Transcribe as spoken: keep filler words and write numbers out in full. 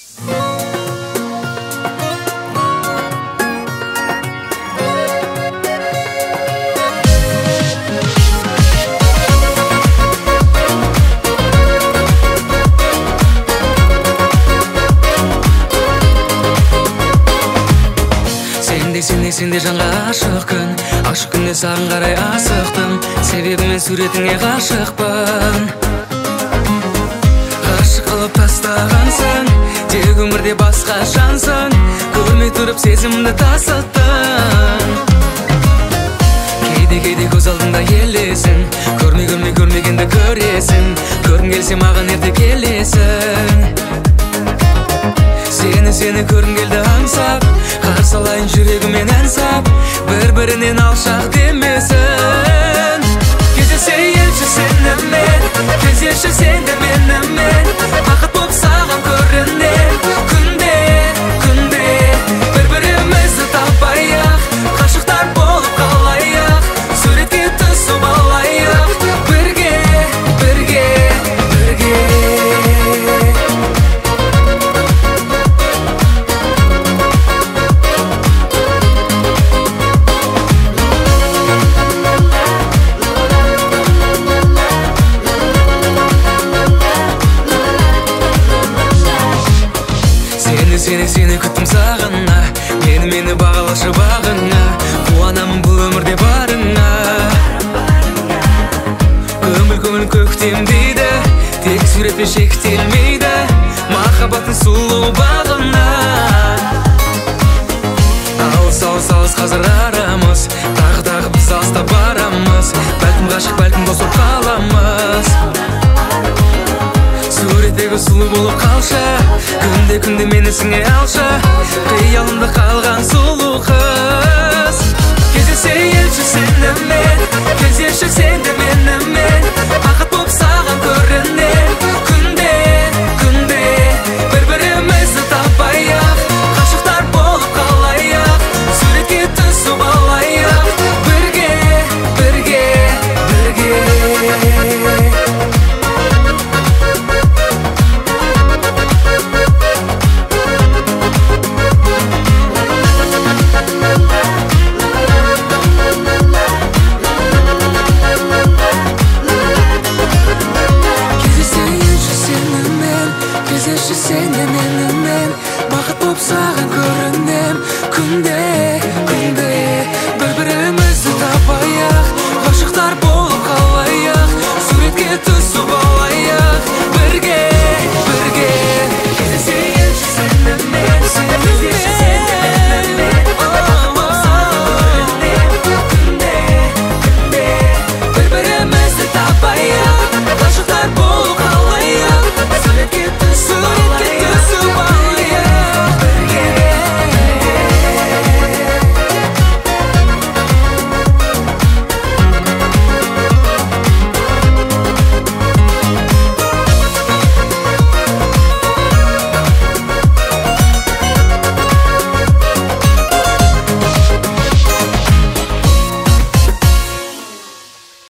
Сенде сенде жанға ашық күн, ашық күнде саған қарай асықтым. Себебі мен суретіңе ғашықпын. Ғашық қылып тастағансың, тек өмірде басқа жансың. Көрмей тұрып сезімді тасыттың. Кейде-кейде көз алдыңда елесің, көрмей көрмей көрмегенді көресің. Көргің келсе маған ерте келесің. Сені сені көргім келді аңсап, қарсы алайын жүрегімен ән сап, бір-бірінен алшақ демесін. Кездесе елші сенімен, кездеші сенде менімен, бақыт боп саған көрінем. Күнде, күнде бір-бірімізді таппай-ақ, ғашықтар болып қалайық, суретке түсіп алайық. Бірге, бірге, бірге. Сені сені күттім сағына, мені мені бағалашы бағына. Қуанамын бұл өмірде барына. Көңіл көңіл көктем дейді, тек суретпен шектелмейді. Махаббаттың сұлу бағына. Алыс алыс алыс қазір арамыз, тағы тағы біз алыста барамыз. Бәлкім ғашық, бәлкім дос болып қаламыз. Суреттегі сұлу болып қалшы, күнде күнде мені сіңе алшы, қиялымда қалған сұлу қыз. Кездесе елші сенімен, кездеші сенде менімен, бақыт боп саған көрінем. Күнде, күнде бір-бірімізді таппай-ақ, ғашықтар болып қалайық, суретке түсіп алайық. Бірге, бірге, бірге. Кездеші сенде менімен, бақыт боп саған көрінем. Күнде, күнде бір-бірімізді таппай-ақ, ғашықтар болып қалайық, суретке түсіп алайық.